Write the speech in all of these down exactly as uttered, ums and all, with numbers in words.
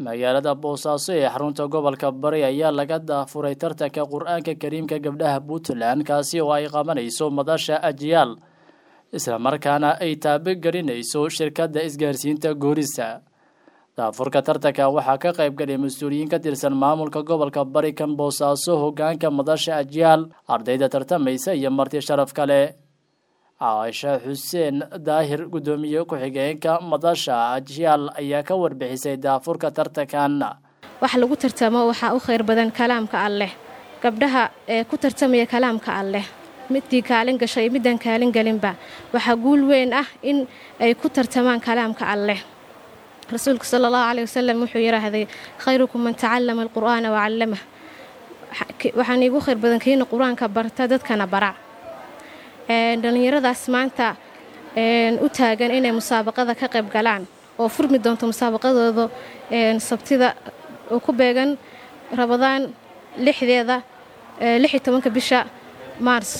magaalada Boosaaso ee xarunta gobolka Bari ayaa laga daafuray tartanka Qur'aanka Kariimka gabdhaha Puntland kaasi oo ay qabanayso madasha Ajyaal isla markaana ay taabagelinayso shirkadda isgaarsiinta Goorisa. daafurka tartanka waxaa ka qayb galay mas'uuliyiin ka tirsan maamulka gobolka Bari kan Boosaaso hoggaanka madasha Ajyaal ardayda tartamaysa iyo marti sharaf kale. Aisha Xuseen Daahir gudoomiye ku xigeenka madasha Ajyaal ayaa ka warbixisay daafurka tartankan. wax lagu tartamo waxa u khayr badan kalaamka Alle. gabdhaha ee ku tartamaya kalaamka Alle midii kaalin gashay midan kaalin galinba waxa guul weyn ah in ay ku tartamaan kalaamka Alle. rasuulka sallallahu alayhi wasallam wuxuu yiraahday khayrukum man ta'allama al-qur'ana wa 'allamahu. waxaan igu khayr badan kiina quraanka barta dadkana bara. dhalinyaradaas maanta u taagan inay musaabaqada ka qayb galaan oo furmi doonto musaabaqadooda sabtida oo ku beegan Ramadaan lixdeeda lix iyo tobanka bisha Maars.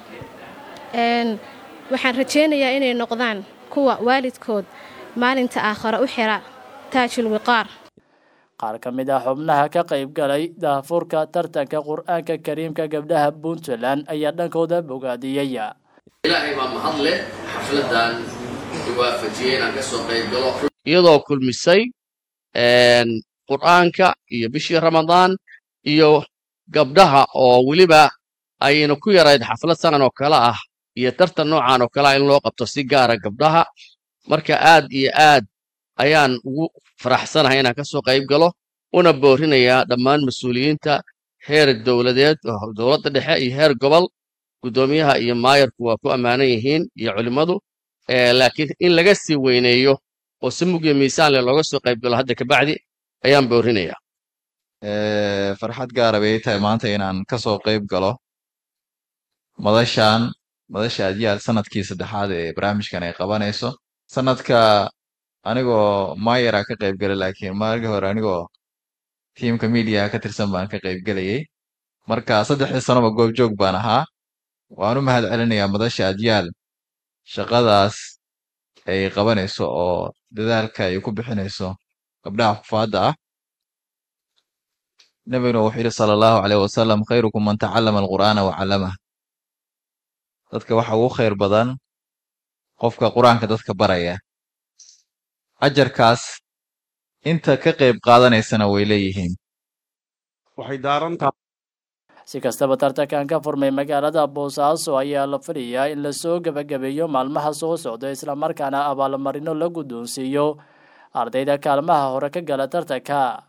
waxaan rajeynayaa inay noqdaan kuwa waalidkood maalinta aakhira u xira taajul wiqaar. qaar ka mid ah xubnaha ka qayb galay daafurka tartanka Qur'aanka Kariimka gabdhaha Puntland ayaa dhankooda bogaadiyay. ilaahay baa mahad leh xafladan waafajiyeen aan ka soo qayb galo iyadoo kulmisay een Qur'aanka iyo bishii Ramadaan iyo gabdhaha oo waliba ayna ku yarayd xaflad sanan oo kala ah iyo tartan noocan oo kala in loo qabto si gaar ah gabdhaha. marka aad iyo aad ayaan ugu faraxsanahay inaan ka soo qayb galo una boorinayaa dhammaan mas'uuliyiinta heer dawladeed oo dawladda dhexe iyo heer gobol gudoomiyaha iyo maayarku waa ku amaanan yihiin iyo culimadu ee laakiin in laga sii weyneeyo oo si mug iyo miisaan leh looga soo qayb galo hadda ka bacdi ayaan boorinayaa. ee farxad gaar ah bay tahay maanta inaan ka soo qayb galo madashan madasha Ajyaal sanadkii saddexaad ee barnaamijkan ay qabanayso. sanadka anigoo maayara ka qayb galay laakiin markii hore anigoo teamka media ka tirsan baan ka qayb galayay. marka saddexdii sanoba goob joog baan ahaa. waan u mahad celinayaa madasha Ajyaal shaqadaas ay qabanayso oo dadaalka ay ku bixinayso gabdhaha xufaadda ah. nabiguna wuxuu yidhi sallallahu alayhi wasallam khayrukum man ta'allama al-qur'ana wa 'allamahu. dadka waxa ugu khayr badan qofka quraanka dadka baraya. ajarkaas inta ka qayb qaadanaysana way leeyihiin. waxay daarantaa si kastaba tartankan ka furmay magaalada Boosaaso ayaa la filayaa in la soo gabagabeeyo maalmaha soo socda isla markaana abaalmarino la guddoonsiiyo ardayda kaalmaha hore ka gala tartanka.